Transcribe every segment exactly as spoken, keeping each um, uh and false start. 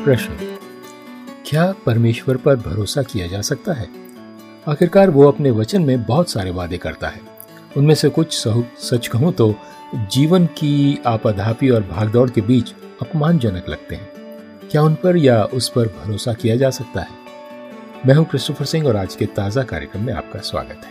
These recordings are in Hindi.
प्रश्न, क्या परमेश्वर पर भरोसा किया जा सकता है? आखिरकार वो अपने वचन में बहुत सारे वादे करता है। उनमें से कुछ सच कहूं तो जीवन की आपाधापी और भागदौड़ के बीच अपमानजनक लगते हैं। क्या उन पर या उस पर भरोसा किया जा सकता है? मैं हूं क्रिस्टोफर सिंह और आज के ताजा कार्यक्रम में आपका स्वागत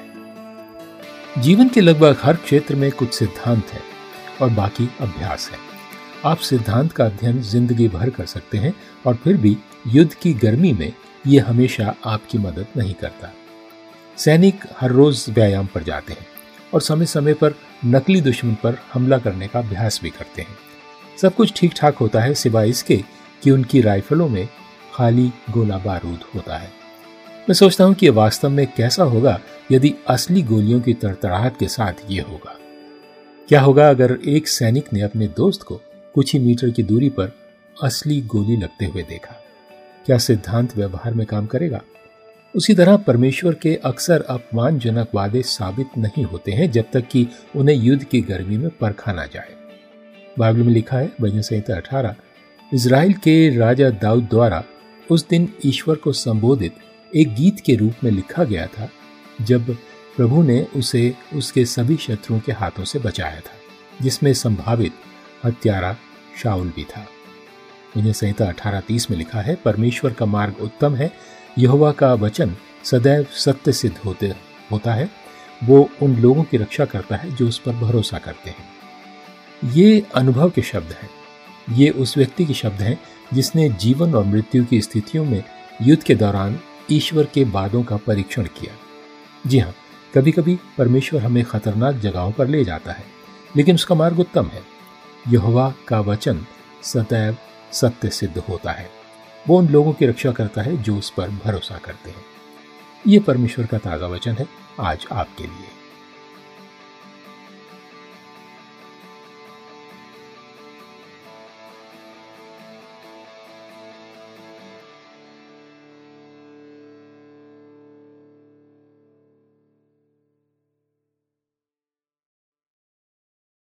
है। जीवन के लगभग हर क्षेत्र में कुछ सिद्धांत है और बाकी अभ्यास है। आप सिद्धांत का अध्ययन जिंदगी भर कर सकते हैं और फिर भी युद्ध की गर्मी में यह हमेशा आपकी मदद नहीं करता। सैनिक हर रोज व्यायाम पर जाते हैं और समय समय पर नकली दुश्मन पर हमला करने का अभ्यास भी करते हैं। सब कुछ ठीक ठाक होता है सिवाय इसके कि उनकी राइफलों में खाली गोला बारूद होता है। मैं सोचता हूं कि यह वास्तव में कैसा होगा यदि असली गोलियों की तड़तड़ाहट के साथ ये होगा। क्या होगा अगर एक सैनिक ने अपने दोस्त को कुछ ही मीटर की दूरी पर असली गोली लगते हुए देखा? क्या सिद्धांत व्यवहार में काम करेगा? उसी तरह परमेश्वर के अक्सर अपमानजनक वादे साबित नहीं होते हैं जब तक कि उन्हें युद्ध की गर्मी में परखा ना जाए। बाइबल में लिखा है, भजन संहिता अठारह, इज़राइल के राजा दाऊद द्वारा उस दिन ईश्वर को संबोधित एक गीत के रूप में लिखा गया था जब प्रभु ने उसे उसके सभी शत्रुओं के हाथों से बचाया था, जिसमें संभावित हत्यारा शाऊल भी था। भजन संहिता अठारह तीस में लिखा है, परमेश्वर का मार्ग उत्तम है, यहोवा का वचन सदैव सत्य सिद्ध होते होता है, वो उन लोगों की रक्षा करता है जो उस पर भरोसा करते हैं। ये अनुभव के शब्द हैं। ये उस व्यक्ति के शब्द हैं जिसने जीवन और मृत्यु की स्थितियों में युद्ध के दौरान ईश्वर के वादों का परीक्षण किया। जी हाँ, कभी कभी परमेश्वर हमें खतरनाक जगहों पर ले जाता है, लेकिन उसका मार्ग उत्तम है। यहोवा का वचन सदैव सत्य सिद्ध होता है, वो उन लोगों की रक्षा करता है जो उस पर भरोसा करते हैं। ये परमेश्वर का ताज़ा वचन है आज आपके लिए।